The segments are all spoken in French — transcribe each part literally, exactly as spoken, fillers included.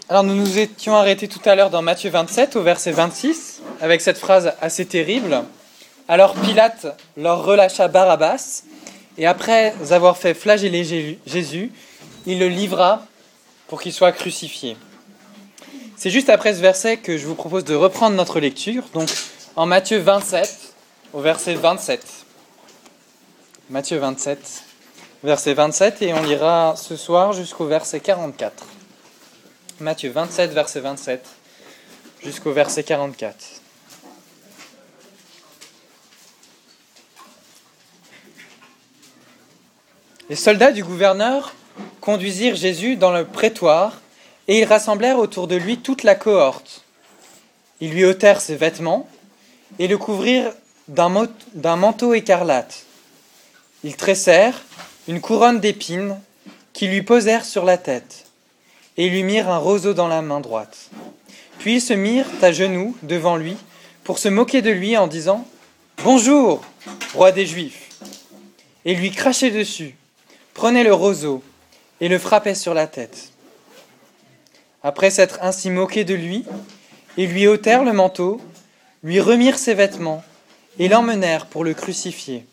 Alors nous nous étions arrêtés tout à l'heure dans Matthieu vingt-sept au verset vingt-six avec cette phrase assez terrible. Alors Pilate leur relâcha Barabbas et après avoir fait flageller Jésus, il le livra pour qu'il soit crucifié. C'est juste après ce verset que je vous propose de reprendre notre lecture, donc en Matthieu vingt-sept au verset vingt-sept. Matthieu vingt-sept, verset vingt-sept, et on lira ce soir jusqu'au verset quarante-quatre. Matthieu vingt-sept, verset vingt-sept, jusqu'au verset quarante-quatre. Les soldats du gouverneur conduisirent Jésus dans le prétoire, et ils rassemblèrent autour de lui toute la cohorte. Ils lui ôtèrent ses vêtements et le couvrirent d'un, mot, d'un manteau écarlate. Ils tressèrent une couronne d'épines qu'ils lui posèrent sur la tête, et lui mirent un roseau dans la main droite. Puis ils se mirent à genoux devant lui pour se moquer de lui en disant « Bonjour, roi des Juifs !» et lui crachaient dessus, prenaient le roseau et le frappaient sur la tête. Après s'être ainsi moqués de lui, ils lui ôtèrent le manteau, lui remirent ses vêtements et l'emmenèrent pour le crucifier.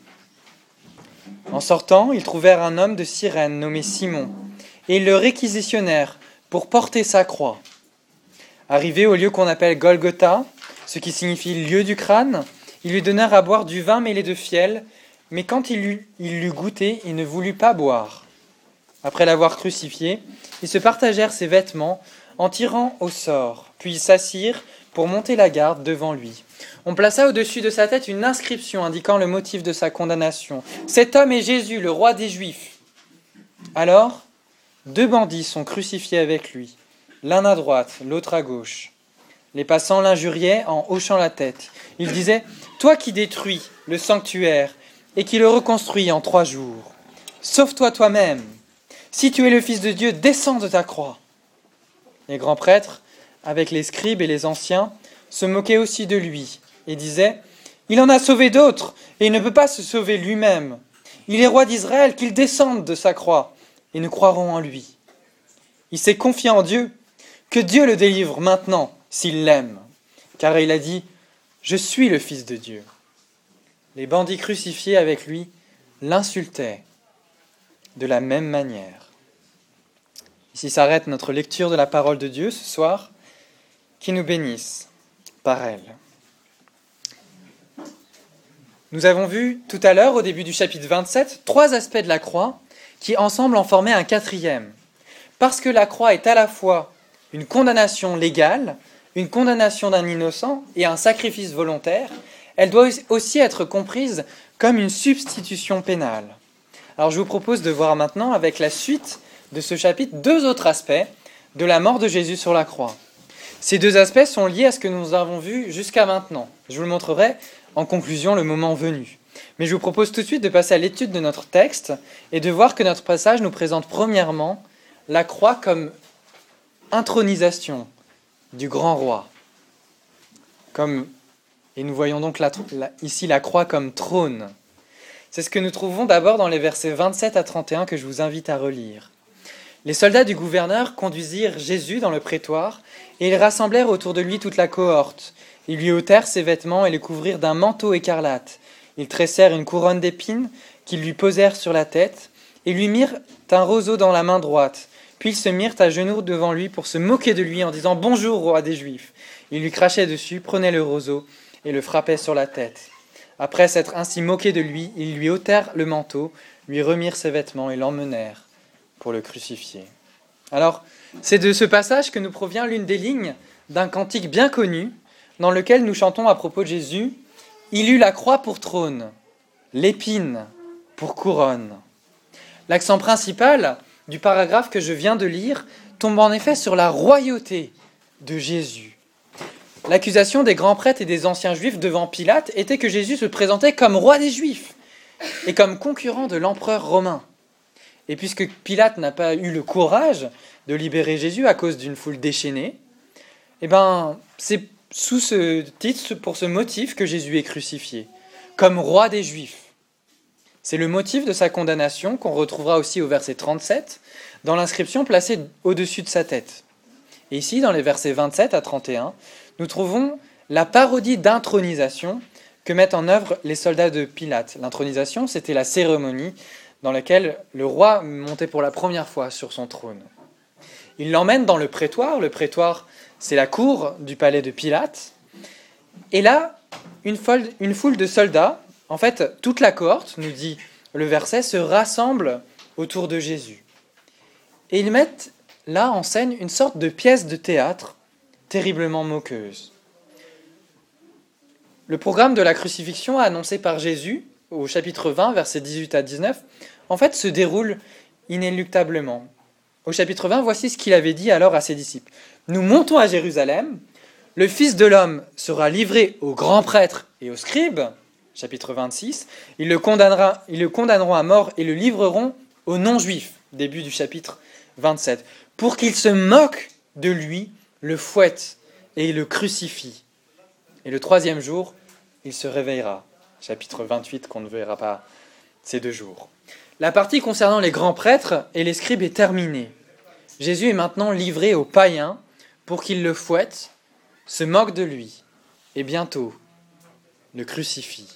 En sortant, ils trouvèrent un homme de Cyrène nommé Simon, et ils le réquisitionnèrent pour porter sa croix. Arrivé au lieu qu'on appelle Golgotha, ce qui signifie lieu du crâne, ils lui donnèrent à boire du vin mêlé de fiel, mais quand il l'eut, il l'eut goûté, il ne voulut pas boire. Après l'avoir crucifié, ils se partagèrent ses vêtements en tirant au sort, puis ils s'assirent pour monter la garde devant lui. On plaça au-dessus de sa tête une inscription indiquant le motif de sa condamnation. « Cet homme est Jésus, le roi des Juifs !» Alors, deux bandits sont crucifiés avec lui, l'un à droite, l'autre à gauche. Les passants l'injuriaient en hochant la tête. Ils disaient « Toi qui détruis le sanctuaire et qui le reconstruis en trois jours, sauve-toi toi-même. Si tu es le Fils de Dieu, descends de ta croix. » Les grands prêtres, avec les scribes et les anciens, se moquaient aussi de lui et disaient « Il en a sauvé d'autres et il ne peut pas se sauver lui-même. Il est roi d'Israël, qu'il descende de sa croix et nous croirons en lui. Il s'est confié en Dieu, que Dieu le délivre maintenant s'il l'aime, car il a dit « Je suis le Fils de Dieu. » Les bandits crucifiés avec lui l'insultaient de la même manière. Ici s'arrête notre lecture de la parole de Dieu ce soir, qui nous bénisse par elle. Nous avons vu tout à l'heure, au début du chapitre vingt-sept, trois aspects de la croix qui ensemble en formaient un quatrième. Parce que la croix est à la fois une condamnation légale, une condamnation d'un innocent et un sacrifice volontaire, elle doit aussi être comprise comme une substitution pénale. Alors je vous propose de voir maintenant, avec la suite de ce chapitre, deux autres aspects de la mort de Jésus sur la croix. Ces deux aspects sont liés à ce que nous avons vu jusqu'à maintenant. Je vous le montrerai en conclusion le moment venu. Mais je vous propose tout de suite de passer à l'étude de notre texte et de voir que notre passage nous présente premièrement la croix comme intronisation du grand roi. Comme, et nous voyons donc la, la, ici la croix comme trône. C'est ce que nous trouvons d'abord dans les versets vingt-sept à trente et un que je vous invite à relire. Les soldats du gouverneur conduisirent Jésus dans le prétoire et ils rassemblèrent autour de lui toute la cohorte. Ils lui ôtèrent ses vêtements et le couvrirent d'un manteau écarlate. Ils tressèrent une couronne d'épines qu'ils lui posèrent sur la tête et lui mirent un roseau dans la main droite. Puis ils se mirent à genoux devant lui pour se moquer de lui en disant « Bonjour, roi des Juifs !» Ils lui crachaient dessus, prenaient le roseau et le frappaient sur la tête. Après s'être ainsi moqués de lui, ils lui ôtèrent le manteau, lui remirent ses vêtements et l'emmenèrent pour le crucifier. Alors, c'est de ce passage que nous provient l'une des lignes d'un cantique bien connu dans lequel nous chantons à propos de Jésus « Il eut la croix pour trône, l'épine pour couronne ». L'accent principal du paragraphe que je viens de lire tombe en effet sur la royauté de Jésus. L'accusation des grands prêtres et des anciens juifs devant Pilate était que Jésus se présentait comme roi des Juifs et comme concurrent de l'empereur romain. Et puisque Pilate n'a pas eu le courage de libérer Jésus à cause d'une foule déchaînée, eh ben, c'est sous ce titre, pour ce motif, que Jésus est crucifié, comme roi des Juifs. C'est le motif de sa condamnation qu'on retrouvera aussi au verset trente-sept, dans l'inscription placée au-dessus de sa tête. Et ici, dans les versets vingt-sept à trente et un, nous trouvons la parodie d'intronisation que mettent en œuvre les soldats de Pilate. L'intronisation, c'était la cérémonie dans laquelle le roi montait pour la première fois sur son trône. Il l'emmène dans le prétoire. Le prétoire, c'est la cour du palais de Pilate. Et là, une foule, une foule de soldats, en fait, toute la cohorte, nous dit le verset, se rassemble autour de Jésus. Et ils mettent là en scène une sorte de pièce de théâtre terriblement moqueuse. Le programme de la crucifixion annoncé par Jésus, au chapitre vingt, versets dix-huit à dix-neuf, en fait se déroule inéluctablement. Au chapitre vingt, voici ce qu'il avait dit alors à ses disciples. « Nous montons à Jérusalem, le Fils de l'homme sera livré aux grands prêtres et aux scribes, chapitre vingt-six, ils le, condamnera, ils le condamneront à mort et le livreront aux non-juifs, début du chapitre vingt-sept, pour qu'ils se moquent de lui, le fouettent et le crucifient. Et le troisième jour, il se réveillera. » Chapitre vingt-huit qu'on ne verra pas ces deux jours. La partie concernant les grands prêtres et les scribes est terminée. Jésus est maintenant livré aux païens pour qu'ils le fouettent, se moquent de lui et bientôt le crucifient.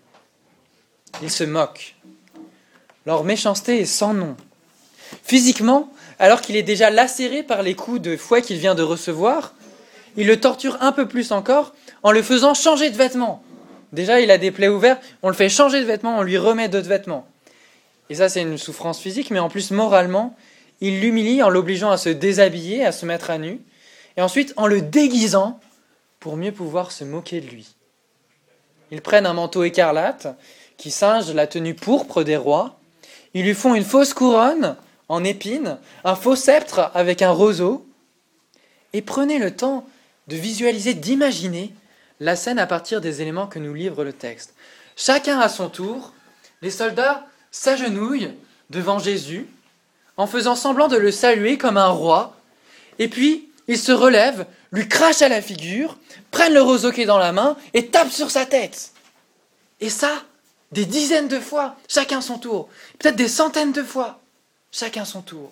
Ils se moquent. Leur méchanceté est sans nom. Physiquement, alors qu'il est déjà lacéré par les coups de fouet qu'il vient de recevoir, il le torture un peu plus encore en le faisant changer de vêtements. Déjà, il a des plaies ouvertes, on le fait changer de vêtements, on lui remet d'autres vêtements. Et ça, c'est une souffrance physique, mais en plus, moralement, il l'humilie en l'obligeant à se déshabiller, à se mettre à nu, et ensuite en le déguisant pour mieux pouvoir se moquer de lui. Ils prennent un manteau écarlate qui singe la tenue pourpre des rois, ils lui font une fausse couronne en épines, un faux sceptre avec un roseau, et prenez le temps de visualiser, d'imaginer la scène à partir des éléments que nous livre le texte. Chacun à son tour, les soldats s'agenouillent devant Jésus en faisant semblant de le saluer comme un roi, et puis ils se relèvent, lui crachent à la figure, prennent le roseau qui est dans la main et tapent sur sa tête. Et ça, des dizaines de fois, chacun son tour, peut-être des centaines de fois, chacun son tour.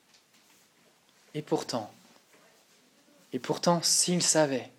Et pourtant, et pourtant, s'ils savaient,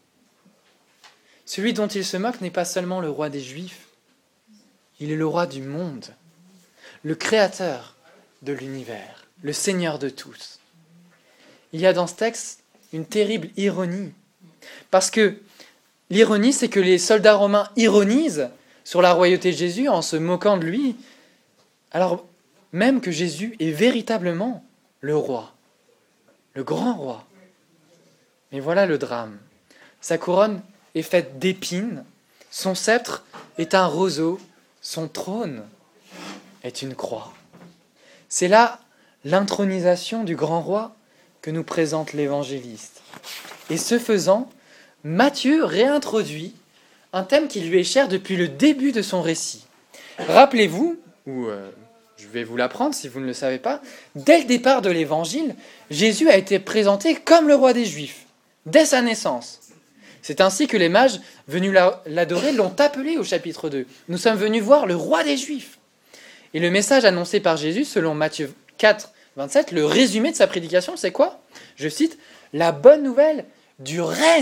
celui dont il se moque n'est pas seulement le roi des Juifs, il est le roi du monde, le créateur de l'univers, le Seigneur de tous. Il y a dans ce texte une terrible ironie, parce que l'ironie, c'est que les soldats romains ironisent sur la royauté de Jésus en se moquant de lui, alors même que Jésus est véritablement le roi, le grand roi. Mais voilà le drame. Sa couronne est faite d'épines, son sceptre est un roseau, son trône est une croix. C'est là l'intronisation du grand roi que nous présente l'évangéliste. Et ce faisant, Matthieu réintroduit un thème qui lui est cher depuis le début de son récit. Rappelez-vous, ou euh, je vais vous l'apprendre si vous ne le savez pas, dès le départ de l'évangile, Jésus a été présenté comme le roi des Juifs, dès sa naissance. C'est ainsi que les mages venus l'adorer l'ont appelé au chapitre deux. Nous sommes venus voir le roi des Juifs. Et le message annoncé par Jésus, selon Matthieu quatre, vingt-sept, le résumé de sa prédication, c'est quoi ? Je cite, « La bonne nouvelle du règne ».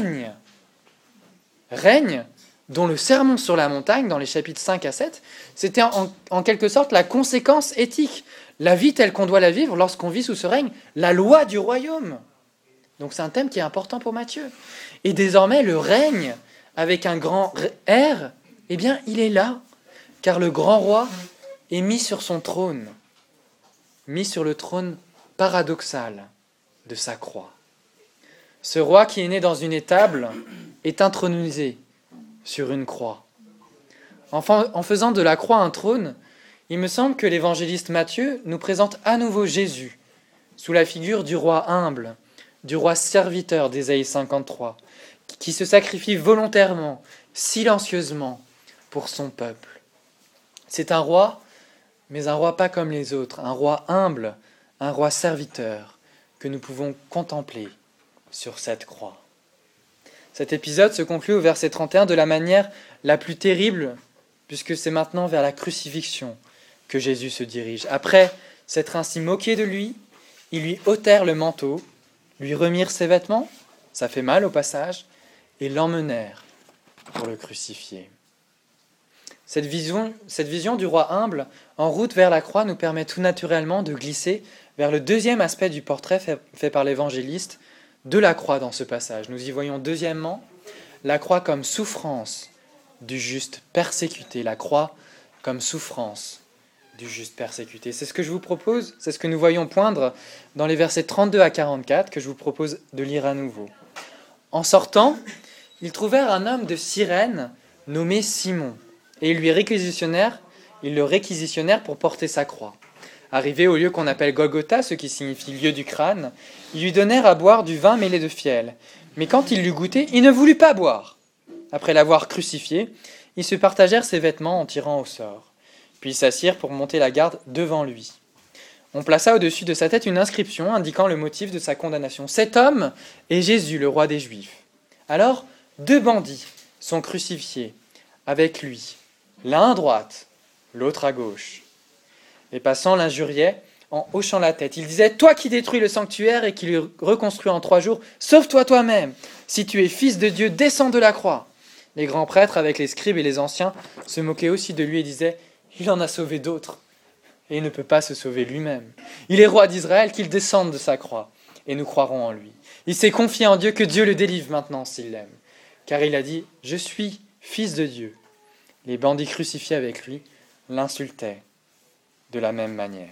Règne dont le sermon sur la montagne, dans les chapitres cinq à sept, c'était en, en quelque sorte la conséquence éthique, la vie telle qu'on doit la vivre lorsqu'on vit sous ce règne, la loi du royaume. Donc c'est un thème qui est important pour Matthieu. Et désormais, le règne, avec un grand R, eh bien, il est là, car le grand roi est mis sur son trône, mis sur le trône paradoxal de sa croix. Ce roi qui est né dans une étable est intronisé sur une croix. Enfin, en faisant de la croix un trône, il me semble que l'évangéliste Matthieu nous présente à nouveau Jésus, sous la figure du roi humble, du roi serviteur d'Ésaïe cinquante-trois, qui se sacrifie volontairement, silencieusement, pour son peuple. C'est un roi, mais un roi pas comme les autres, un roi humble, un roi serviteur, que nous pouvons contempler sur cette croix. Cet épisode se conclut au verset trente et un de la manière la plus terrible, puisque c'est maintenant vers la crucifixion que Jésus se dirige. Après s'être ainsi moqué de lui, ils lui ôtèrent le manteau lui remirent ses vêtements, ça fait mal au passage, et l'emmenèrent pour le crucifier. Cette vision, cette vision du roi humble en route vers la croix nous permet tout naturellement de glisser vers le deuxième aspect du portrait fait, fait par l'évangéliste de la croix dans ce passage. Nous y voyons deuxièmement la croix comme souffrance du juste persécuté, la croix comme souffrance du juste persécuté. C'est ce que je vous propose, c'est ce que nous voyons poindre dans les versets trente-deux à quarante-quatre que je vous propose de lire à nouveau. En sortant, ils trouvèrent un homme de Cyrène nommé Simon, et ils lui réquisitionnèrent, ils le réquisitionnèrent pour porter sa croix. Arrivé au lieu qu'on appelle Golgotha, ce qui signifie lieu du crâne, ils lui donnèrent à boire du vin mêlé de fiel. Mais quand il l'eut goûté, il ne voulut pas boire. Après l'avoir crucifié, ils se partagèrent ses vêtements en tirant au sort. Puis ils s'assirent pour monter la garde devant lui. On plaça au-dessus de sa tête une inscription indiquant le motif de sa condamnation. Cet homme est Jésus, le roi des Juifs. Alors, deux bandits sont crucifiés avec lui, l'un à droite, l'autre à gauche. Les passants l'injuriaient en hochant la tête. Ils disaient « Toi qui détruis le sanctuaire et qui le reconstruis en trois jours, sauve-toi toi-même. Si tu es fils de Dieu, descends de la croix. » Les grands prêtres, avec les scribes et les anciens, se moquaient aussi de lui et disaient « Il en a sauvé d'autres, et il ne peut pas se sauver lui-même. Il est roi d'Israël, qu'il descende de sa croix, et nous croirons en lui. Il s'est confié en Dieu, que Dieu le délivre maintenant s'il l'aime. Car il a dit « Je suis fils de Dieu. » Les bandits crucifiés avec lui l'insultaient de la même manière.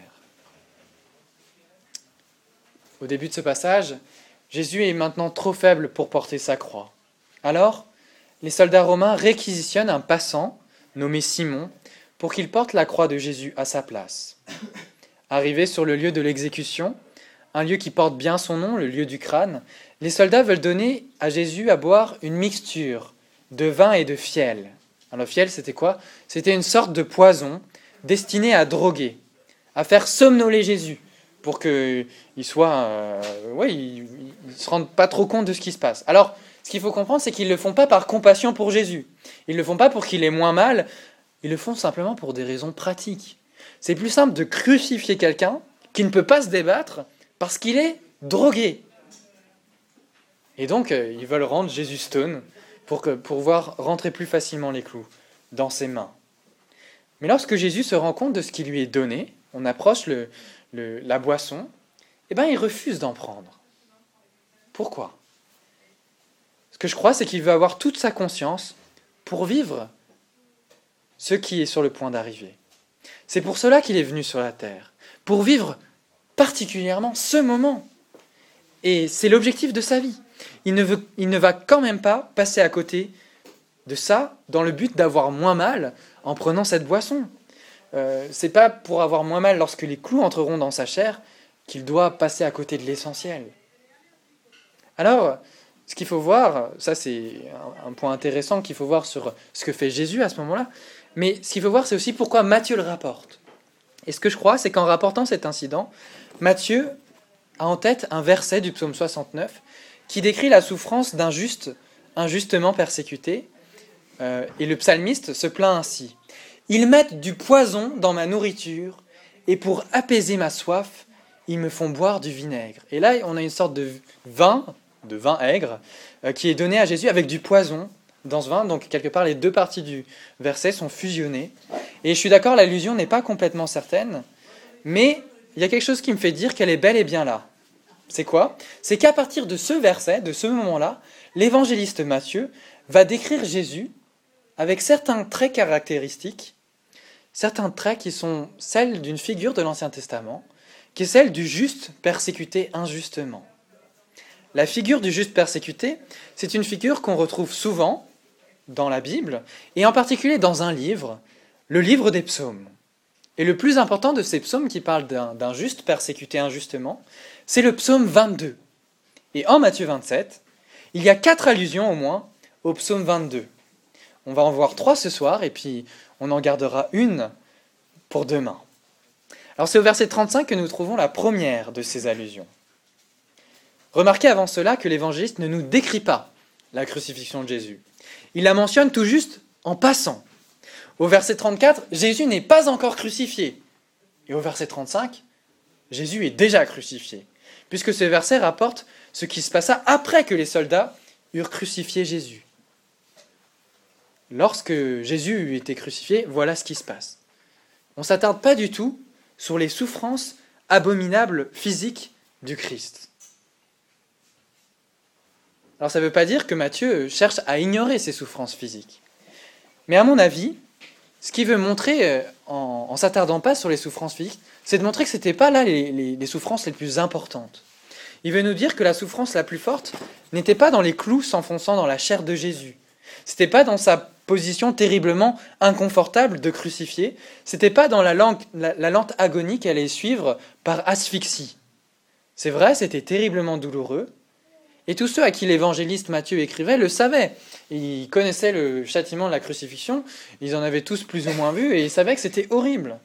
Au début de ce passage, Jésus est maintenant trop faible pour porter sa croix. Alors, les soldats romains réquisitionnent un passant, nommé Simon, pour qu'il porte la croix de Jésus à sa place. Arrivés sur le lieu de l'exécution, un lieu qui porte bien son nom, le lieu du crâne, les soldats veulent donner à Jésus à boire une mixture de vin et de fiel. Alors, le fiel, c'était quoi ? C'était une sorte de poison destiné à droguer, à faire somnoler Jésus, pour qu'il soit, euh, ouais, il ne se rende pas trop compte de ce qui se passe. Alors, ce qu'il faut comprendre, c'est qu'ils ne le font pas par compassion pour Jésus. Ils ne le font pas pour qu'il ait moins mal, ils le font simplement pour des raisons pratiques. C'est plus simple de crucifier quelqu'un qui ne peut pas se débattre parce qu'il est drogué. Et donc, euh, ils veulent rendre Jésus stone pour, que, pour pouvoir rentrer plus facilement les clous dans ses mains. Mais lorsque Jésus se rend compte de ce qui lui est donné, on approche le, le, la boisson, eh bien, il refuse d'en prendre. Pourquoi ? Ce que je crois, c'est qu'il veut avoir toute sa conscience pour vivre ce qui est sur le point d'arriver. C'est pour cela qu'il est venu sur la terre, pour vivre particulièrement ce moment. Et c'est l'objectif de sa vie. Il ne, veut, il ne va quand même pas passer à côté de ça dans le but d'avoir moins mal en prenant cette boisson. Euh, c'est pas pour avoir moins mal lorsque les clous entreront dans sa chair qu'il doit passer à côté de l'essentiel. Alors, ce qu'il faut voir, ça c'est un point intéressant qu'il faut voir sur ce que fait Jésus à ce moment-là, mais ce qu'il faut voir, c'est aussi pourquoi Matthieu le rapporte. Et ce que je crois, c'est qu'en rapportant cet incident, Matthieu a en tête un verset du psaume soixante-neuf qui décrit la souffrance d'un juste injustement persécuté, euh, et le psalmiste se plaint ainsi. « Ils mettent du poison dans ma nourriture, et pour apaiser ma soif, ils me font boire du vinaigre. » Et là, on a une sorte de vin, de vin aigre, euh, qui est donné à Jésus avec du poison dans ce vin. Donc, quelque part, les deux parties du verset sont fusionnées. Et je suis d'accord, l'allusion n'est pas complètement certaine, mais il y a quelque chose qui me fait dire qu'elle est bel et bien là. C'est quoi ? C'est qu'à partir de ce verset, de ce moment-là, l'évangéliste Matthieu va décrire Jésus avec certains traits caractéristiques, certains traits qui sont celles d'une figure de l'Ancien Testament, qui est celle du juste persécuté injustement. La figure du juste persécuté, c'est une figure qu'on retrouve souvent dans la Bible, et en particulier dans un livre, le livre des psaumes. Et le plus important de ces psaumes qui parlent d'un, d'un juste persécuté injustement, c'est le psaume vingt-deux. Et en Matthieu vingt-sept, il y a quatre allusions au moins au psaume vingt-deux. On va en voir trois ce soir, et puis on en gardera une pour demain. Alors c'est au verset trente-cinq que nous trouvons la première de ces allusions. Remarquez avant cela que l'évangéliste ne nous décrit pas la crucifixion de Jésus. Il la mentionne tout juste en passant. Au verset trente-quatre, Jésus n'est pas encore crucifié. Et au verset trente-cinq, Jésus est déjà crucifié. puisque ce verset rapporte ce qui se passa après que les soldats eurent crucifié Jésus. Lorsque Jésus eut été crucifié, voilà ce qui se passe. On ne s'attarde pas du tout sur les souffrances abominables physiques du Christ. Alors ça ne veut pas dire que Matthieu cherche à ignorer ces souffrances physiques. Mais à mon avis, ce qu'il veut montrer en ne s'attardant pas sur les souffrances physiques, c'est de montrer que ce n'étaient pas là les, les, les souffrances les plus importantes. Il veut nous dire que la souffrance la plus forte n'était pas dans les clous s'enfonçant dans la chair de Jésus. Ce n'était pas dans sa position terriblement inconfortable de crucifié. Ce n'était pas dans la, langue, la, la lente agonie qu'elle allait suivre par asphyxie. C'est vrai, c'était terriblement douloureux. Et tous ceux à qui l'évangéliste Matthieu écrivait le savaient. Ils connaissaient le châtiment de la crucifixion, ils en avaient tous plus ou moins vu, et ils savaient que c'était horrible.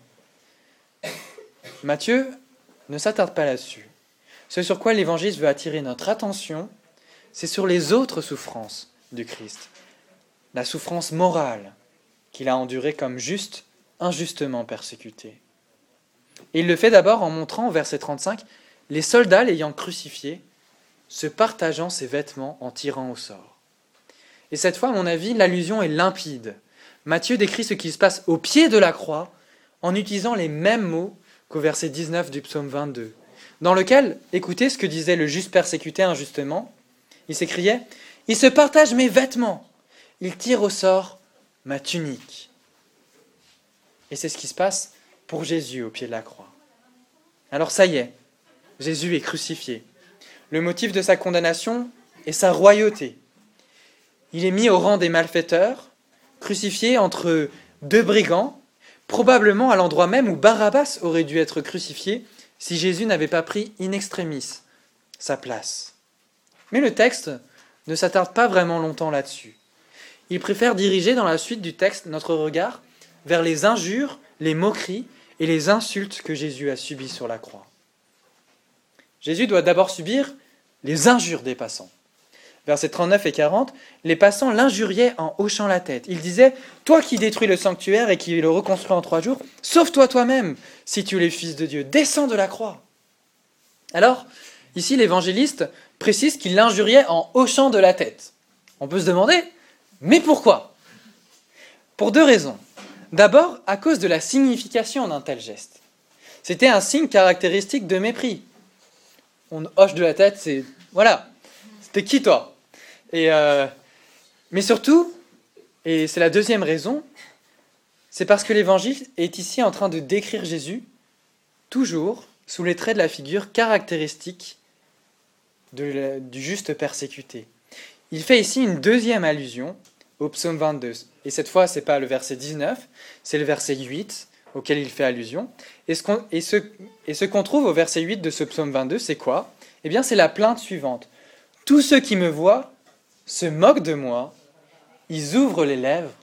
Matthieu ne s'attarde pas là-dessus. Ce sur quoi l'évangéliste veut attirer notre attention, c'est sur les autres souffrances du Christ. La souffrance morale qu'il a endurée comme juste, injustement persécuté. Et il le fait d'abord en montrant, au verset trente-cinq, les soldats l'ayant crucifié, se partageant ses vêtements en tirant au sort. Et cette fois, à mon avis, l'allusion est limpide. Matthieu décrit ce qui se passe au pied de la croix en utilisant les mêmes mots qu'au verset dix-neuf du psaume vingt-deux, dans lequel, écoutez ce que disait le juste persécuté injustement, il s'écriait « Il se partage mes vêtements, il tire au sort ma tunique. » Et c'est ce qui se passe pour Jésus au pied de la croix. Alors ça y est, Jésus est crucifié. Le motif de sa condamnation est sa royauté. Il est mis au rang des malfaiteurs, crucifié entre deux brigands, probablement à l'endroit même où Barabbas aurait dû être crucifié si Jésus n'avait pas pris in extremis sa place. Mais le texte ne s'attarde pas vraiment longtemps là-dessus. Il préfère diriger dans la suite du texte notre regard vers les injures, les moqueries et les insultes que Jésus a subies sur la croix. Jésus doit d'abord subir les injures des passants. Versets trente-neuf et quarante, les passants l'injuriaient en hochant la tête. Ils disaient « Toi qui détruis le sanctuaire et qui le reconstruis en trois jours, sauve-toi toi-même, si tu es le Fils de Dieu, descends de la croix. » Alors, ici l'évangéliste précise qu'il l'injuriait en hochant de la tête. On peut se demander, mais pourquoi ? Pour deux raisons. D'abord, à cause de la signification d'un tel geste. C'était un signe caractéristique de mépris. On hoche de la tête, c'est... Voilà, c'était qui toi ? Et euh, mais surtout, et c'est la deuxième raison, c'est parce que l'Évangile est ici en train de décrire Jésus, toujours sous les traits de la figure caractéristique de la, du juste persécuté. Il fait ici une deuxième allusion au psaume vingt-deux. Et cette fois, ce n'est pas le verset dix-neuf, c'est le verset huit auquel il fait allusion. Et ce qu'on, et ce, et ce qu'on trouve au verset huit de ce psaume vingt-deux, c'est quoi ? Eh bien, c'est la plainte suivante. « Tous ceux qui me voient se moquent de moi, ils ouvrent les lèvres,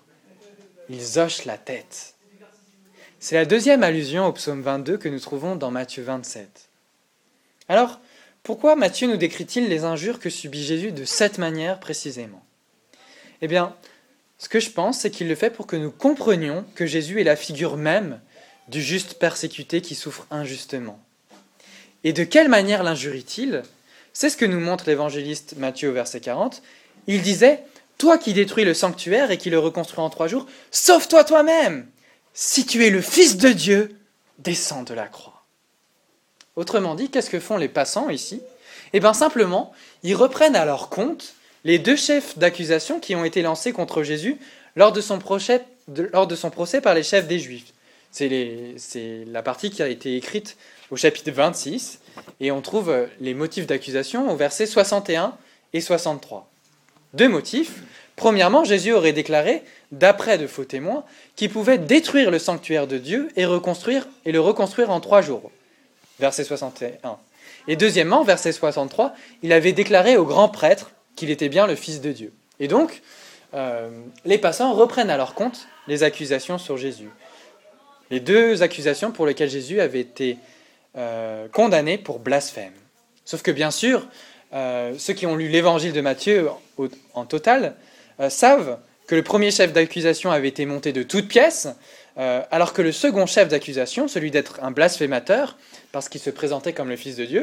ils hochent la tête. » C'est la deuxième allusion au psaume vingt-deux que nous trouvons dans Matthieu vingt-sept. Alors, pourquoi Matthieu nous décrit-il les injures que subit Jésus de cette manière précisément ? Eh bien, ce que je pense, c'est qu'il le fait pour que nous comprenions que Jésus est la figure même du juste persécuté qui souffre injustement. Et de quelle manière l'injurie-t-il ? C'est ce que nous montre l'évangéliste Matthieu au verset quarante. Il disait « Toi qui détruis le sanctuaire et qui le reconstruis en trois jours, sauve-toi toi-même ! Si tu es le Fils de Dieu, descends de la croix. » Autrement dit, qu'est-ce que font les passants ici ? Eh bien simplement, ils reprennent à leur compte les deux chefs d'accusation qui ont été lancés contre Jésus lors de son procès, de, lors de son procès par les chefs des Juifs. C'est, les, c'est la partie qui a été écrite au chapitre vingt-six, et on trouve les motifs d'accusation au verset soixante et un et soixante-trois. Deux motifs. Premièrement, Jésus aurait déclaré, d'après de faux témoins, qu'il pouvait détruire le sanctuaire de Dieu et, reconstruire, et le reconstruire en trois jours. Verset soixante et un. Et deuxièmement, verset soixante-trois, il avait déclaré au grand prêtre qu'il était bien le Fils de Dieu. Et donc, euh, les passants reprennent à leur compte les accusations sur Jésus. Les deux accusations pour lesquelles Jésus avait été euh, condamné pour blasphème. Sauf que bien sûr, euh, ceux qui ont lu l'évangile de Matthieu au, en total euh, savent que le premier chef d'accusation avait été monté de toutes pièces, euh, alors que le second chef d'accusation, celui d'être un blasphémateur, parce qu'il se présentait comme le Fils de Dieu,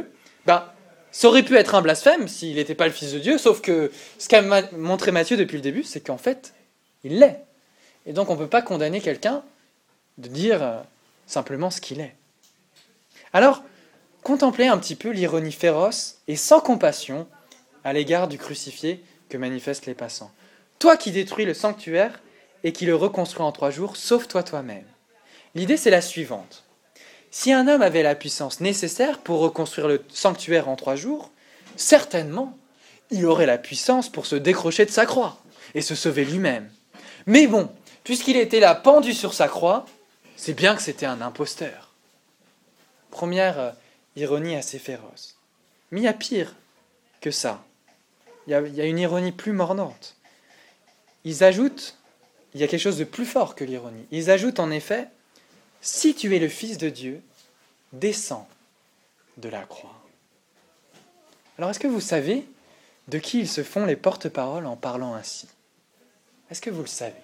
bah, ça aurait pu être un blasphème s'il n'était pas le Fils de Dieu, sauf que ce qu'a ma- montré Matthieu depuis le début, c'est qu'en fait, il l'est. Et donc on ne peut pas condamner quelqu'un de dire euh, simplement ce qu'il est. Alors, contemplez un petit peu l'ironie féroce et sans compassion à l'égard du crucifié que manifestent les passants. Toi qui détruis le sanctuaire et qui le reconstruis en trois jours, sauve-toi toi-même. L'idée, c'est la suivante. Si un homme avait la puissance nécessaire pour reconstruire le sanctuaire en trois jours, certainement, il aurait la puissance pour se décrocher de sa croix et se sauver lui-même. Mais bon, puisqu'il était là pendu sur sa croix, c'est bien que c'était un imposteur. Première euh, ironie assez féroce. Mais il y a pire que ça. Il y a, il y a une ironie plus mordante. Ils ajoutent, il y a quelque chose de plus fort que l'ironie. Ils ajoutent en effet, si tu es le Fils de Dieu, descends de la croix. Alors est-ce que vous savez de qui ils se font les porte-paroles en parlant ainsi? Est-ce que vous le savez?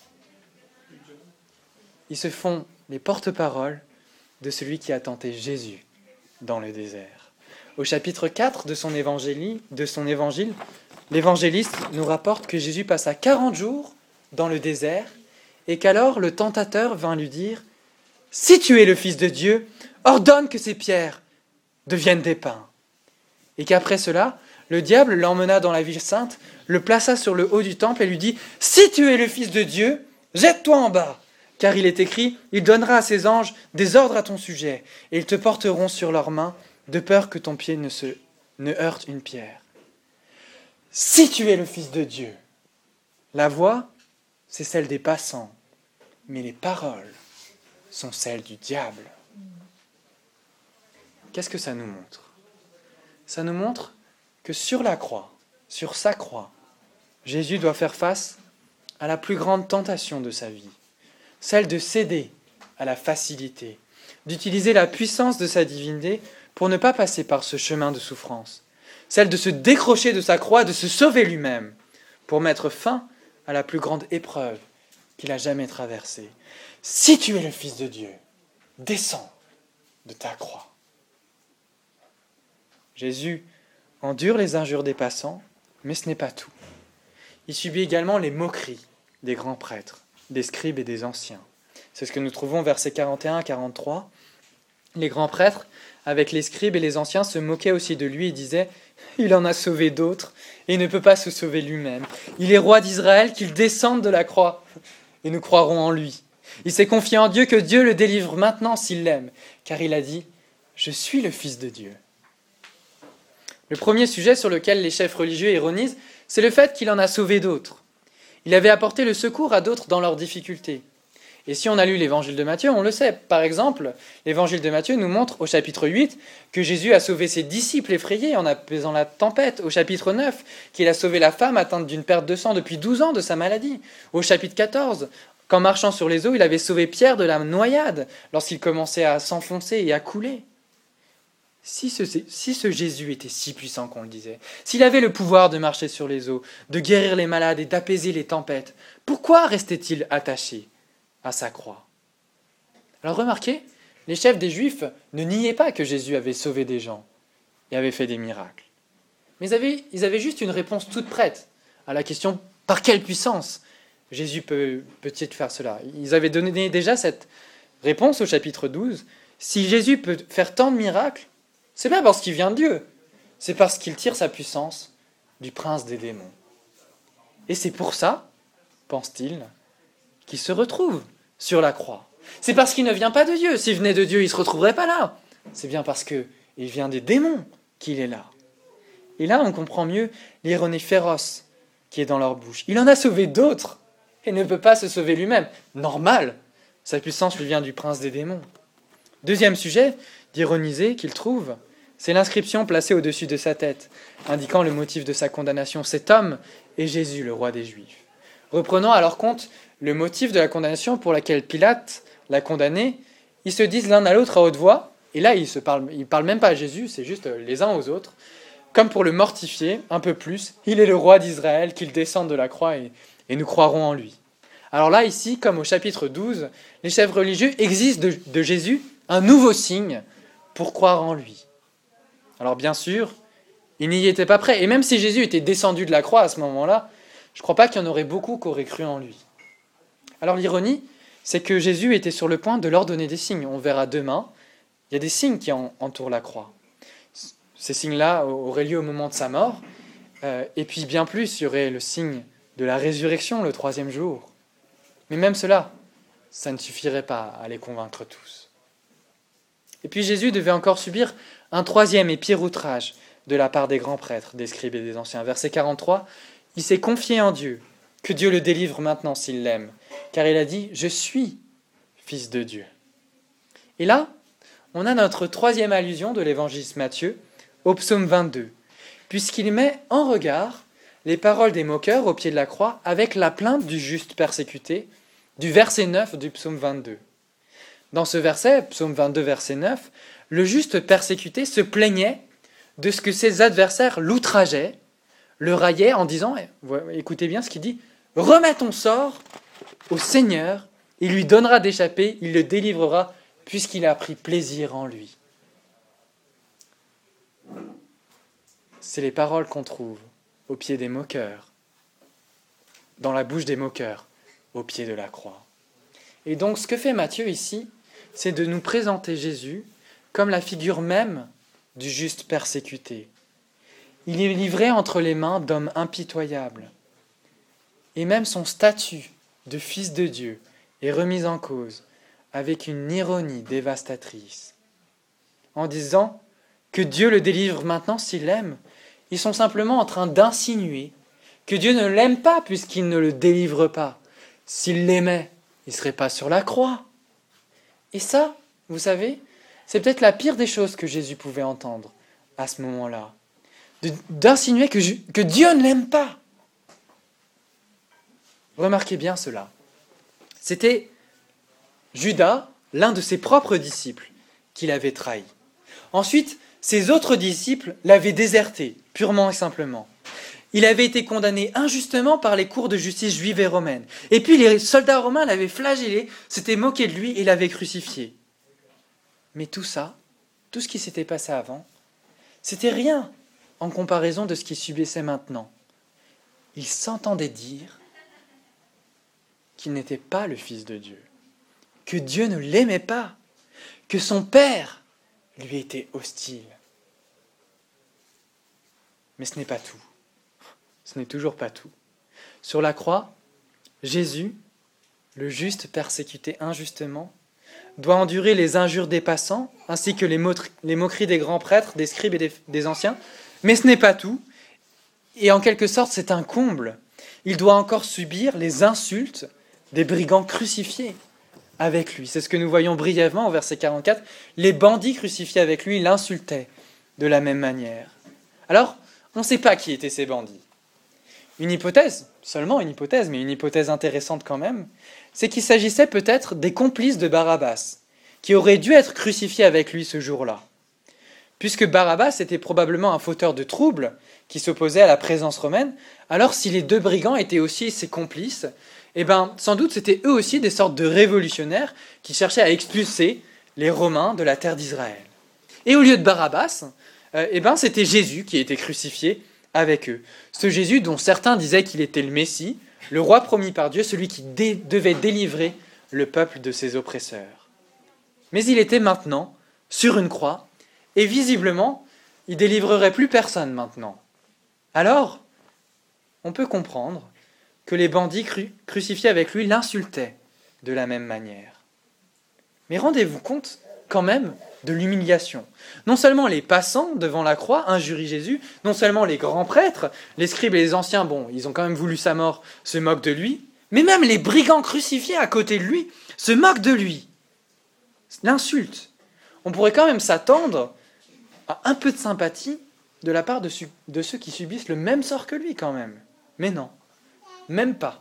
Ils se font les porte-paroles de celui qui a tenté Jésus dans le désert. Au chapitre quatre de son évangile, de son évangile, l'évangéliste nous rapporte que Jésus passa quarante jours dans le désert et qu'alors le tentateur vint lui dire « Si tu es le Fils de Dieu, ordonne que ces pierres deviennent des pains. » Et qu'après cela, le diable l'emmena dans la ville sainte, le plaça sur le haut du temple et lui dit « Si tu es le Fils de Dieu, jette-toi en bas, car il est écrit « Il donnera à ses anges des ordres à ton sujet, et ils te porteront sur leurs mains, de peur que ton pied ne, se, ne heurte une pierre. » Si tu es le Fils de Dieu, la voix, c'est celle des passants, mais les paroles sont celles du diable. Qu'est-ce que ça nous montre? Ça nous montre que sur la croix, sur sa croix, Jésus doit faire face à la plus grande tentation de sa vie, celle de céder à la facilité, d'utiliser la puissance de sa divinité pour ne pas passer par ce chemin de souffrance, celle de se décrocher de sa croix, de se sauver lui-même, pour mettre fin à la plus grande épreuve qu'il a jamais traversée. Si tu es le Fils de Dieu, descends de ta croix. Jésus endure les injures des passants, mais ce n'est pas tout. Il subit également les moqueries des grands prêtres, des scribes et des anciens. C'est ce que nous trouvons versets quarante et un à quarante-trois. Les grands prêtres, avec les scribes et les anciens, se moquaient aussi de lui et disaient « Il en a sauvé d'autres et il ne peut pas se sauver lui-même. Il est roi d'Israël, qu'il descende de la croix et nous croirons en lui. Il s'est confié en Dieu, que Dieu le délivre maintenant s'il l'aime, car il a dit « Je suis le Fils de Dieu ». Le premier sujet sur lequel les chefs religieux ironisent, c'est le fait qu'il en a sauvé d'autres. Il avait apporté le secours à d'autres dans leurs difficultés. Et si on a lu l'évangile de Matthieu, on le sait. Par exemple, l'évangile de Matthieu nous montre au chapitre huit que Jésus a sauvé ses disciples effrayés en apaisant la tempête. Au chapitre neuf, qu'il a sauvé la femme atteinte d'une perte de sang depuis douze ans de sa maladie. Au chapitre quatorze, qu'en marchant sur les eaux, il avait sauvé Pierre de la noyade lorsqu'il commençait à s'enfoncer et à couler. Si ce, si ce Jésus était si puissant qu'on le disait, s'il avait le pouvoir de marcher sur les eaux, de guérir les malades et d'apaiser les tempêtes, pourquoi restait-il attaché à sa croix? Alors remarquez, les chefs des Juifs ne niaient pas que Jésus avait sauvé des gens et avait fait des miracles. Mais ils avaient, ils avaient juste une réponse toute prête à la question « Par quelle puissance Jésus peut, peut-il faire cela ?» Ils avaient donné déjà cette réponse au chapitre douze. Si Jésus peut faire tant de miracles, c'est pas parce qu'il vient de Dieu, c'est parce qu'il tire sa puissance du prince des démons. Et c'est pour ça, pense-t-il, qu'il se retrouve sur la croix. C'est parce qu'il ne vient pas de Dieu. S'il venait de Dieu, il ne se retrouverait pas là. C'est bien parce qu'il vient des démons qu'il est là. Et là, on comprend mieux l'ironie féroce qui est dans leur bouche. Il en a sauvé d'autres et ne peut pas se sauver lui-même. Normal, sa puissance lui vient du prince des démons. Deuxième sujet d'ironiser qu'il trouve, c'est l'inscription placée au-dessus de sa tête, indiquant le motif de sa condamnation. Cet homme est Jésus, le roi des Juifs. Reprenant à leur compte le motif de la condamnation pour laquelle Pilate l'a condamné, ils se disent l'un à l'autre à haute voix, et là ils ne parlent, ils parlent même pas à Jésus, c'est juste les uns aux autres, comme pour le mortifier un peu plus. Il est le roi d'Israël, qu'il descende de la croix et, et nous croirons en lui. Alors là, ici, comme au chapitre douze, les chefs religieux exigent de, de Jésus un nouveau signe pour croire en lui. Alors bien sûr, il n'y était pas prêt. Et même si Jésus était descendu de la croix à ce moment-là, je ne crois pas qu'il y en aurait beaucoup qui auraient cru en lui. Alors l'ironie, c'est que Jésus était sur le point de leur donner des signes. On verra demain, il y a des signes qui en- entourent la croix. Ces signes-là auraient lieu au moment de sa mort. Euh, et puis bien plus, il y aurait le signe de la résurrection le troisième jour. Mais même cela, ça ne suffirait pas à les convaincre tous. Et puis Jésus devait encore subir un troisième et pire outrage de la part des grands prêtres, des scribes et des anciens. Verset quarante-trois, il s'est confié en Dieu, que Dieu le délivre maintenant s'il l'aime, car il a dit « Je suis fils de Dieu ». Et là, on a notre troisième allusion de l'évangile Matthieu au psaume vingt-deux, puisqu'il met en regard les paroles des moqueurs au pied de la croix avec la plainte du juste persécuté, du verset neuf du psaume vingt-deux. Dans ce verset, psaume vingt-deux, verset neuf, le juste persécuté se plaignait de ce que ses adversaires l'outrageaient, le raillaient en disant, écoutez bien ce qu'il dit, « Remets ton sort au Seigneur, il lui donnera d'échapper, il le délivrera, puisqu'il a pris plaisir en lui. » C'est les paroles qu'on trouve au pied des moqueurs, dans la bouche des moqueurs, au pied de la croix. Et donc ce que fait Matthieu ici, c'est de nous présenter Jésus comme la figure même du juste persécuté. Il est livré entre les mains d'hommes impitoyables. Et même son statut de fils de Dieu est remis en cause avec une ironie dévastatrice. En disant que Dieu le délivre maintenant s'il l'aime, ils sont simplement en train d'insinuer que Dieu ne l'aime pas puisqu'il ne le délivre pas. S'il l'aimait, il ne serait pas sur la croix. Et ça, vous savez, c'est peut-être la pire des choses que Jésus pouvait entendre à ce moment-là. De, d'insinuer que, que Dieu ne l'aime pas. Remarquez bien cela. C'était Judas, l'un de ses propres disciples, qui l'avait trahi. Ensuite, ses autres disciples l'avaient déserté, purement et simplement. Il avait été condamné injustement par les cours de justice juives et romaines. Et puis les soldats romains l'avaient flagellé, s'étaient moqués de lui et l'avaient crucifié. Mais tout ça, tout ce qui s'était passé avant, c'était rien en comparaison de ce qu'il subissait maintenant. Il s'entendait dire qu'il n'était pas le Fils de Dieu, que Dieu ne l'aimait pas, que son Père lui était hostile. Mais ce n'est pas tout. Ce n'est toujours pas tout. Sur la croix, Jésus, le juste persécuté injustement, doit endurer les injures des passants, ainsi que les, mo- les moqueries des grands prêtres, des scribes et des, des anciens. Mais ce n'est pas tout. Et en quelque sorte, c'est un comble. Il doit encore subir les insultes des brigands crucifiés avec lui. C'est ce que nous voyons brièvement au verset quarante-quatre. Les bandits crucifiés avec lui l'insultaient de la même manière. Alors, on ne sait pas qui étaient ces bandits. Une hypothèse, seulement une hypothèse, mais une hypothèse intéressante quand même, c'est qu'il s'agissait peut-être des complices de Barabbas, qui auraient dû être crucifiés avec lui ce jour-là. Puisque Barabbas était probablement un fauteur de troubles qui s'opposait à la présence romaine, alors si les deux brigands étaient aussi ses complices, eh ben, sans doute c'était eux aussi des sortes de révolutionnaires qui cherchaient à expulser les Romains de la terre d'Israël. Et au lieu de Barabbas, euh, eh ben, c'était Jésus qui était crucifié avec eux. Ce Jésus dont certains disaient qu'il était le Messie, le roi promis par Dieu, celui qui dé- devait délivrer le peuple de ses oppresseurs. Mais il était maintenant sur une croix, et visiblement, il ne délivrerait plus personne maintenant. Alors, on peut comprendre que les bandits cru- crucifiés avec lui l'insultaient de la même manière. Mais rendez-vous compte quand même de l'humiliation. Non seulement les passants devant la croix injurient Jésus, non seulement les grands prêtres, les scribes et les anciens, bon, ils ont quand même voulu sa mort, se moquent de lui, mais même les brigands crucifiés à côté de lui se moquent de lui. L'insulte. On pourrait quand même s'attendre à un peu de sympathie de la part de, su- de ceux qui subissent le même sort que lui quand même. Mais non, même pas.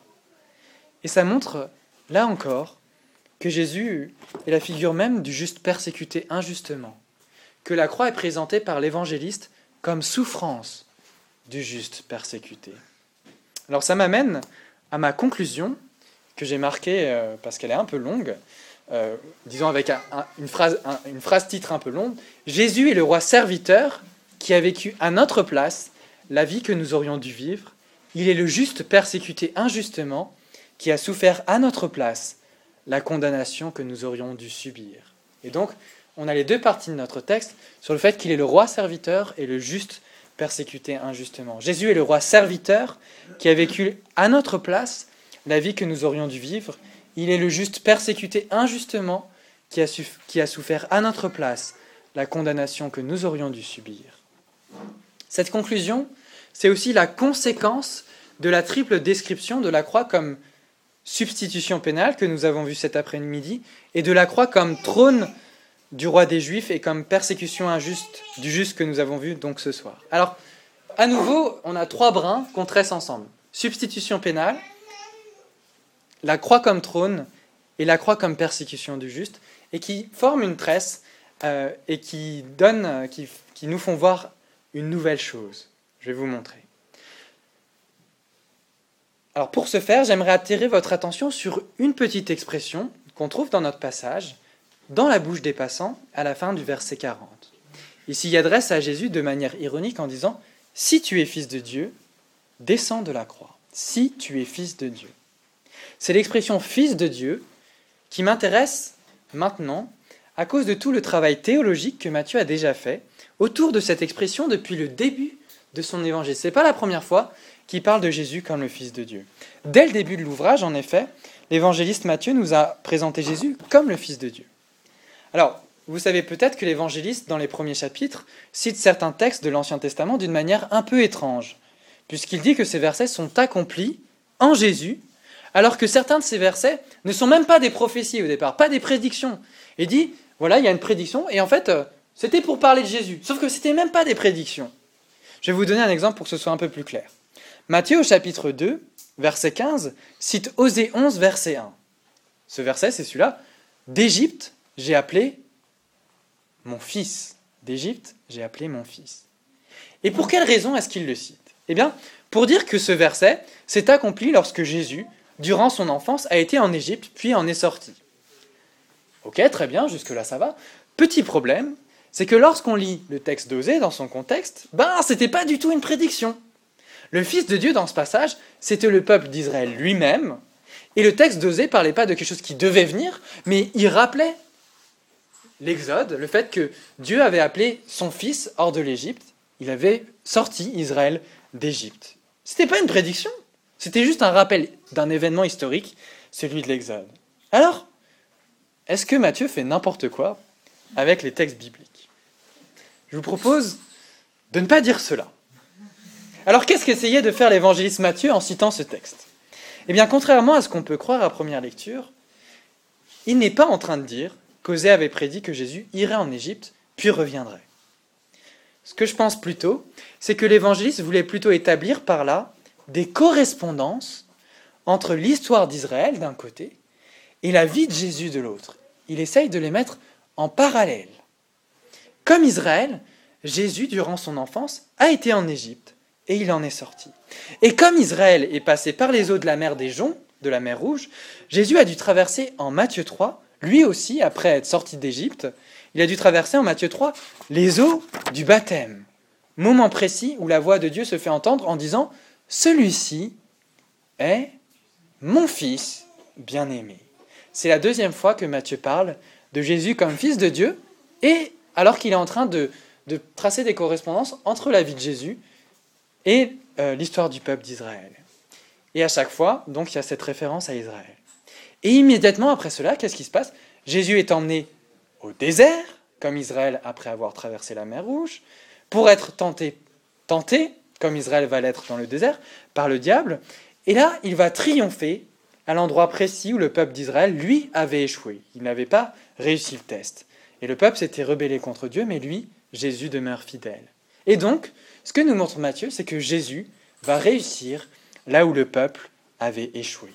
Et ça montre, là encore, que Jésus est la figure même du juste persécuté injustement, que la croix est présentée par l'évangéliste comme souffrance du juste persécuté. Alors ça m'amène à ma conclusion, que j'ai marquée euh, parce qu'elle est un peu longue, euh, disons avec un, un, une, phrase, un, une phrase titre un peu longue. Jésus est le roi serviteur qui a vécu à notre place la vie que nous aurions dû vivre. Il est le juste persécuté injustement, qui a souffert à notre place la condamnation que nous aurions dû subir. Et donc, on a les deux parties de notre texte sur le fait qu'il est le roi serviteur et le juste persécuté injustement. Jésus est le roi serviteur qui a vécu à notre place la vie que nous aurions dû vivre. Il est le juste persécuté injustement qui a, su- qui a souffert à notre place la condamnation que nous aurions dû subir. Cette conclusion, c'est aussi la conséquence de la triple description de la croix comme substitution pénale que nous avons vue cet après-midi et de la croix comme trône du roi des Juifs et comme persécution injuste du juste que nous avons vu donc ce soir. Alors, à nouveau, on a trois brins qu'on tresse ensemble. Substitution pénale, la croix comme trône et la croix comme persécution du juste, et qui forment une tresse euh, et qui, donnent, qui, qui nous font voir une nouvelle chose. Je vais vous montrer. Alors pour ce faire, j'aimerais attirer votre attention sur une petite expression qu'on trouve dans notre passage, dans la bouche des passants, à la fin du verset quarante. Il s'y adresse à Jésus de manière ironique en disant « Si tu es fils de Dieu, descends de la croix. Si tu es fils de Dieu. » C'est l'expression « fils de Dieu » qui m'intéresse maintenant à cause de tout le travail théologique que Matthieu a déjà fait autour de cette expression depuis le début de son évangile. Ce n'est pas la première fois qu'il parle de Jésus comme le Fils de Dieu. Dès le début de l'ouvrage, en effet, l'évangéliste Matthieu nous a présenté Jésus comme le Fils de Dieu. Alors, vous savez peut-être que l'évangéliste, dans les premiers chapitres, cite certains textes de l'Ancien Testament d'une manière un peu étrange, puisqu'il dit que ces versets sont accomplis en Jésus, alors que certains de ces versets ne sont même pas des prophéties au départ, pas des prédictions. Il dit, voilà, il y a une prédiction, et en fait, euh, c'était pour parler de Jésus, sauf que c'était même pas des prédictions. Je vais vous donner un exemple pour que ce soit un peu plus clair. Matthieu, au chapitre deux, verset quinze, cite Osée onze, verset un. Ce verset, c'est celui-là. « D'Égypte, j'ai appelé mon fils. D'Égypte, j'ai appelé mon fils. » Et pour quelle raison est-ce qu'il le cite ? Eh bien, pour dire que ce verset s'est accompli lorsque Jésus, durant son enfance, a été en Égypte, puis en est sorti. Ok, très bien, jusque-là ça va. Petit problème, c'est que lorsqu'on lit le texte d'Osée dans son contexte, ben, c'était pas du tout une prédiction. Le Fils de Dieu, dans ce passage, c'était le peuple d'Israël lui-même, et le texte d'Osée parlait pas de quelque chose qui devait venir, mais il rappelait l'Exode, le fait que Dieu avait appelé son fils hors de l'Égypte, il avait sorti Israël d'Égypte. C'était pas une prédiction, c'était juste un rappel d'un événement historique, celui de l'Exode. Alors, est-ce que Matthieu fait n'importe quoi avec les textes bibliques ? Je vous propose de ne pas dire cela. Alors, qu'est-ce qu'essayait de faire l'évangéliste Matthieu en citant ce texte ? Eh bien, contrairement à ce qu'on peut croire à première lecture, il n'est pas en train de dire qu'Osée avait prédit que Jésus irait en Égypte, puis reviendrait. Ce que je pense plutôt, c'est que l'évangéliste voulait plutôt établir par là des correspondances entre l'histoire d'Israël d'un côté et la vie de Jésus de l'autre. Il essaye de les mettre en parallèle. Comme Israël, Jésus, durant son enfance, a été en Égypte. Et il en est sorti. Et comme Israël est passé par les eaux de la mer des Joncs, de la mer Rouge, Jésus a dû traverser en Matthieu trois, lui aussi, après être sorti d'Égypte, il a dû traverser en Matthieu trois les eaux du baptême. Moment précis où la voix de Dieu se fait entendre en disant « Celui-ci est mon fils bien-aimé ». C'est la deuxième fois que Matthieu parle de Jésus comme fils de Dieu, et alors qu'il est en train de, de tracer des correspondances entre la vie de Jésus et euh, l'histoire du peuple d'Israël. Et à chaque fois, donc, il y a cette référence à Israël. Et immédiatement après cela, qu'est-ce qui se passe ? Jésus est emmené au désert, comme Israël après avoir traversé la mer Rouge, pour être tenté, tenté, comme Israël va l'être dans le désert, par le diable. Et là, il va triompher à l'endroit précis où le peuple d'Israël, lui, avait échoué. Il n'avait pas réussi le test. Et le peuple s'était rebellé contre Dieu, mais lui, Jésus demeure fidèle. Et donc, ce que nous montre Matthieu, c'est que Jésus va réussir là où le peuple avait échoué.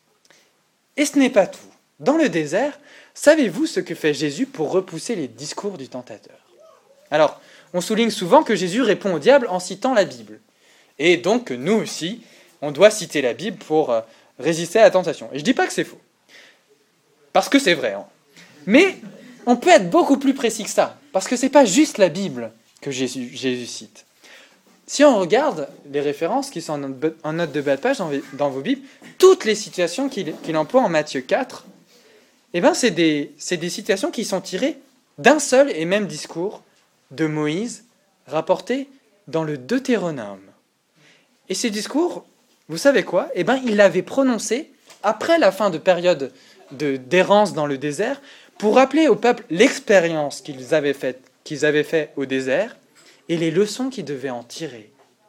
Et ce n'est pas tout. Dans le désert, savez-vous ce que fait Jésus pour repousser les discours du tentateur ? Alors, on souligne souvent que Jésus répond au diable en citant la Bible. Et donc, nous aussi, on doit citer la Bible pour résister à la tentation. Et je ne dis pas que c'est faux. Parce que c'est vrai. Hein. Mais on peut être beaucoup plus précis que ça. Parce que ce n'est pas juste la Bible que Jésus, Jésus cite. Si on regarde les références qui sont en note de bas de page dans, dans vos Bibles, toutes les situations qu'il, qu'il emploie en Matthieu quatre, eh ben c'est, des, c'est des situations qui sont tirées d'un seul et même discours de Moïse rapporté dans le Deutéronome. Et ces discours, vous savez quoi ? Eh ben, il l'avait prononcé après la fin de période de, d'errance dans le désert pour rappeler au peuple l'expérience qu'ils avaient faite, qu'ils avaient fait au désert et les leçons qu'ils devaient en tirer.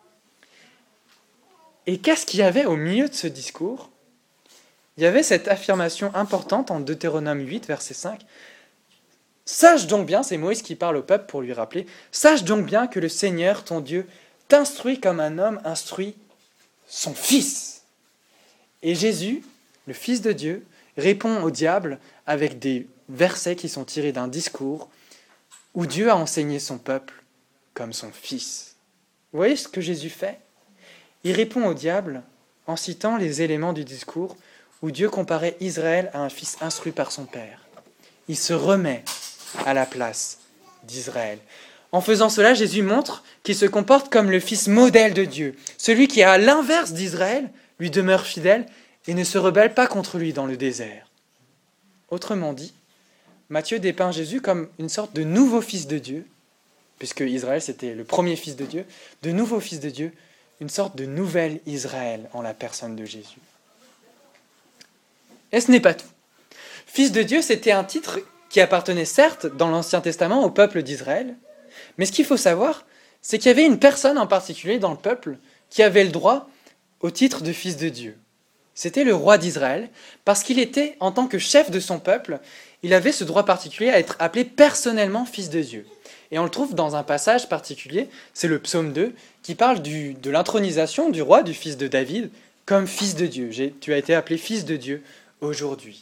Et qu'est-ce qu'il y avait au milieu de ce discours ? Il y avait cette affirmation importante en Deutéronome huit, verset cinq. « Sache donc bien, c'est Moïse qui parle au peuple pour lui rappeler, « Sache donc bien que le Seigneur, ton Dieu, t'instruit comme un homme instruit son fils. » Et Jésus, le Fils de Dieu, répond au diable avec des versets qui sont tirés d'un discours où Dieu a enseigné son peuple comme son fils. Vous voyez ce que Jésus fait ? Il répond au diable en citant les éléments du discours où Dieu comparait Israël à un fils instruit par son père. Il se remet à la place d'Israël. En faisant cela, Jésus montre qu'il se comporte comme le fils modèle de Dieu. Celui qui, à l'inverse d'Israël, lui demeure fidèle et ne se rebelle pas contre lui dans le désert. Autrement dit, Matthieu dépeint Jésus comme une sorte de nouveau fils de Dieu, puisque Israël c'était le premier fils de Dieu, de nouveau fils de Dieu, une sorte de nouvel Israël en la personne de Jésus. Et ce n'est pas tout. Fils de Dieu, c'était un titre qui appartenait certes dans l'Ancien Testament au peuple d'Israël, mais ce qu'il faut savoir, c'est qu'il y avait une personne en particulier dans le peuple qui avait le droit au titre de fils de Dieu. C'était le roi d'Israël, parce qu'il était, en tant que chef de son peuple, il avait ce droit particulier à être appelé personnellement fils de Dieu. Et on le trouve dans un passage particulier, c'est le psaume deux, qui parle du, de l'intronisation du roi, du fils de David, comme fils de Dieu. J'ai, tu as été appelé fils de Dieu aujourd'hui.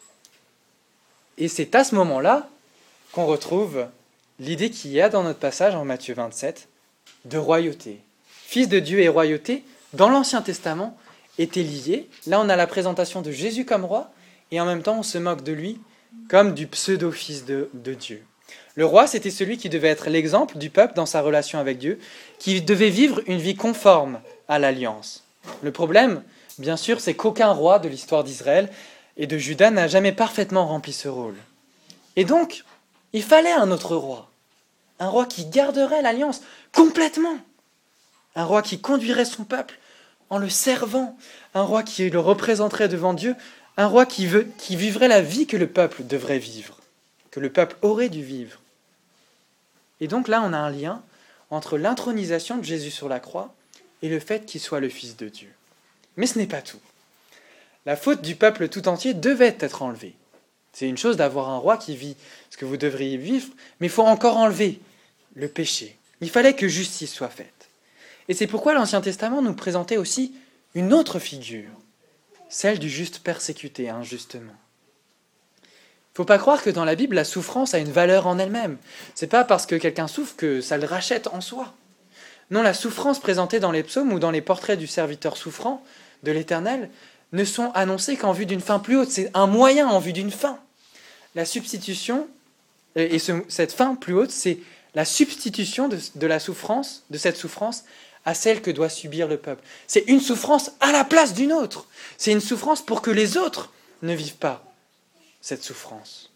Et c'est à ce moment-là qu'on retrouve l'idée qu'il y a dans notre passage en Matthieu vingt-sept de royauté. Fils de Dieu et royauté, dans l'Ancien Testament, étaient liés. Là, on a la présentation de Jésus comme roi, et en même temps, on se moque de lui comme du pseudo-fils de, de Dieu. Le roi, c'était celui qui devait être l'exemple du peuple dans sa relation avec Dieu, qui devait vivre une vie conforme à l'alliance. Le problème, bien sûr, c'est qu'aucun roi de l'histoire d'Israël et de Juda n'a jamais parfaitement rempli ce rôle. Et donc, il fallait un autre roi. Un roi qui garderait l'alliance complètement. Un roi qui conduirait son peuple en le servant. Un roi qui le représenterait devant Dieu. Un roi qui, veut, qui vivrait la vie que le peuple devrait vivre, que le peuple aurait dû vivre. Et donc là, on a un lien entre l'intronisation de Jésus sur la croix et le fait qu'il soit le Fils de Dieu. Mais ce n'est pas tout. La faute du peuple tout entier devait être enlevée. C'est une chose d'avoir un roi qui vit ce que vous devriez vivre, mais il faut encore enlever le péché. Il fallait que justice soit faite. Et c'est pourquoi l'Ancien Testament nous présentait aussi une autre figure, celle du juste persécuté injustement. Il ne faut pas croire que dans la Bible, la souffrance a une valeur en elle-même. Ce n'est pas parce que quelqu'un souffre que ça le rachète en soi. Non, la souffrance présentée dans les psaumes ou dans les portraits du serviteur souffrant de l'Éternel ne sont annoncées qu'en vue d'une fin plus haute. C'est un moyen en vue d'une fin. La substitution, et ce, cette fin plus haute, c'est la substitution de, de la souffrance, de cette souffrance, à celle que doit subir le peuple. C'est une souffrance à la place d'une autre. C'est une souffrance pour que les autres ne vivent pas cette souffrance.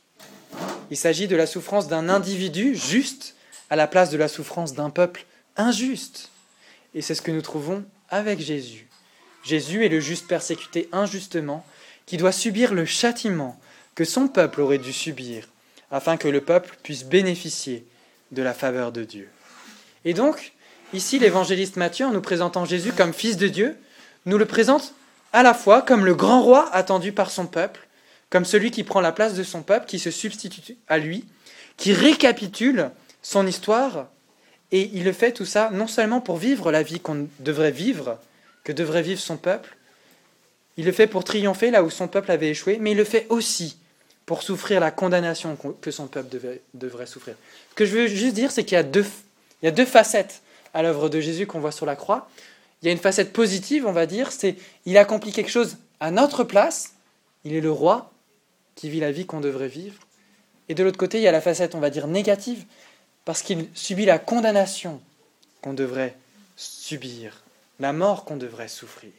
Il s'agit de la souffrance d'un individu juste à la place de la souffrance d'un peuple injuste. Et c'est ce que nous trouvons avec Jésus. Jésus est le juste persécuté injustement, qui doit subir le châtiment que son peuple aurait dû subir, afin que le peuple puisse bénéficier de la faveur de Dieu. Et donc, ici, l'évangéliste Matthieu, en nous présentant Jésus comme Fils de Dieu, nous le présente à la fois comme le grand roi attendu par son peuple, comme celui qui prend la place de son peuple, qui se substitue à lui, qui récapitule son histoire, et il le fait tout ça non seulement pour vivre la vie qu'on devrait vivre, que devrait vivre son peuple, il le fait pour triompher là où son peuple avait échoué, mais il le fait aussi pour souffrir la condamnation que son peuple devait, devrait souffrir. Ce que je veux juste dire, c'est qu'il y a deux, il y a deux facettes à l'œuvre de Jésus qu'on voit sur la croix. Il y a une facette positive, on va dire, c'est il accomplit quelque chose à notre place, il est le roi qui vit la vie qu'on devrait vivre. Et de l'autre côté, il y a la facette, on va dire, négative. parce qu'il subit la condamnation qu'on devrait subir, la mort qu'on devrait souffrir.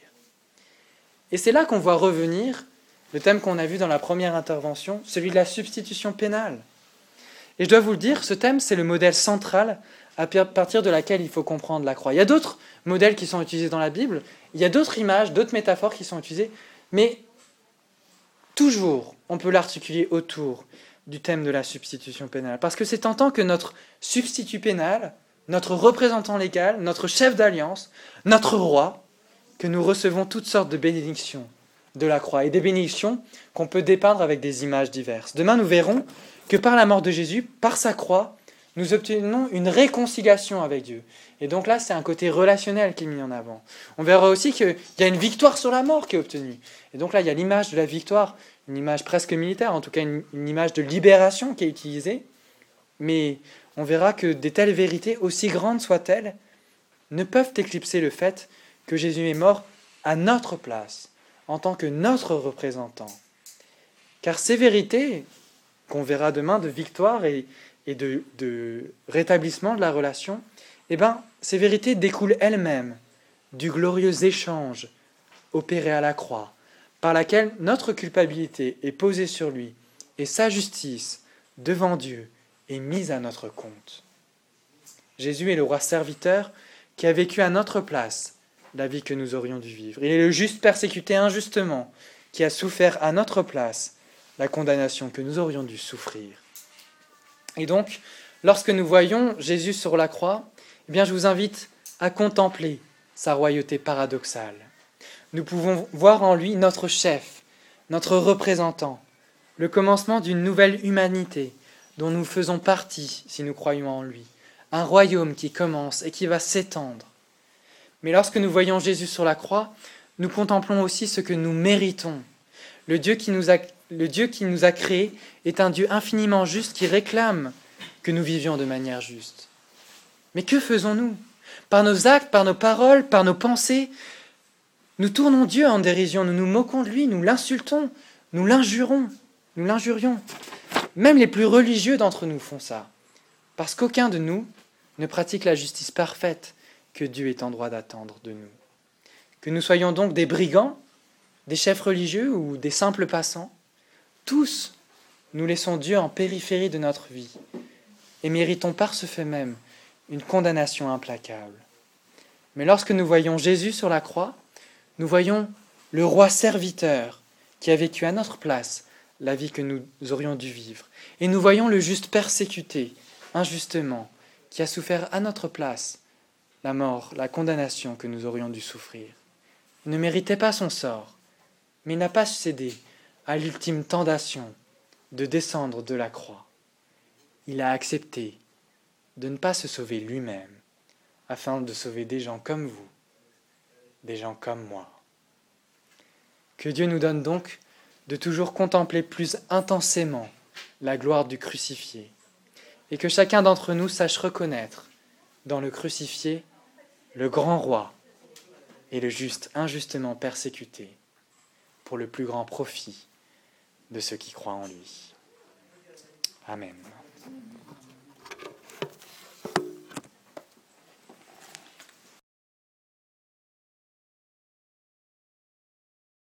Et c'est là qu'on voit revenir le thème qu'on a vu dans la première intervention, celui de la substitution pénale. Et je dois vous le dire, ce thème, c'est le modèle central à partir de laquelle il faut comprendre la croix. Il y a d'autres modèles qui sont utilisés dans la Bible, il y a d'autres images, d'autres métaphores qui sont utilisées, mais toujours, on peut l'articuler autour du thème de la substitution pénale. Parce que c'est en tant que notre substitut pénal, notre représentant légal, notre chef d'alliance, notre roi, que nous recevons toutes sortes de bénédictions de la croix, et des bénédictions qu'on peut dépeindre avec des images diverses. Demain, nous verrons que par la mort de Jésus, par sa croix, nous obtenons une réconciliation avec Dieu. Et donc là, c'est un côté relationnel qui est mis en avant. On verra aussi qu'il y a une victoire sur la mort qui est obtenue. Et donc là, il y a l'image de la victoire, une image presque militaire, en tout cas une, une image de libération qui est utilisée. Mais on verra que des telles vérités, aussi grandes soient-elles, ne peuvent éclipser le fait que Jésus est mort à notre place, en tant que notre représentant. Car ces vérités, qu'on verra demain, de victoire et, et de, de rétablissement de la relation, eh ben, ces vérités découlent elles-mêmes du glorieux échange opéré à la croix, par laquelle notre culpabilité est posée sur lui et sa justice devant Dieu est mise à notre compte. Jésus est le roi serviteur qui a vécu à notre place la vie que nous aurions dû vivre. Il est le juste persécuté injustement qui a souffert à notre place la condamnation que nous aurions dû souffrir. Et donc, lorsque nous voyons Jésus sur la croix, eh bien, je vous invite à contempler sa royauté paradoxale. Nous pouvons voir en lui notre chef, notre représentant, le commencement d'une nouvelle humanité dont nous faisons partie si nous croyons en lui, un royaume qui commence et qui va s'étendre. Mais lorsque nous voyons Jésus sur la croix, nous contemplons aussi ce que nous méritons. Le Dieu qui nous a, le Dieu qui nous a créés est un Dieu infiniment juste qui réclame que nous vivions de manière juste. Mais que faisons-nous ? Par nos actes, par nos paroles, par nos pensées, nous tournons Dieu en dérision, nous nous moquons de lui, nous l'insultons, nous l'injurons, nous l'injurions. Même les plus religieux d'entre nous font ça, parce qu'aucun de nous ne pratique la justice parfaite que Dieu est en droit d'attendre de nous. Que nous soyons donc des brigands, des chefs religieux ou des simples passants, tous nous laissons Dieu en périphérie de notre vie et méritons par ce fait même une condamnation implacable. Mais lorsque nous voyons Jésus sur la croix, nous voyons le roi serviteur qui a vécu à notre place la vie que nous aurions dû vivre. Et nous voyons le juste persécuté, injustement, qui a souffert à notre place la mort, la condamnation que nous aurions dû souffrir. Il ne méritait pas son sort, mais il n'a pas cédé à l'ultime tentation de descendre de la croix. Il a accepté de ne pas se sauver lui-même, afin de sauver des gens comme vous, des gens comme moi. Que Dieu nous donne donc de toujours contempler plus intensément la gloire du crucifié, et que chacun d'entre nous sache reconnaître dans le crucifié le grand roi et le juste injustement persécuté pour le plus grand profit de ceux qui croient en lui. Amen.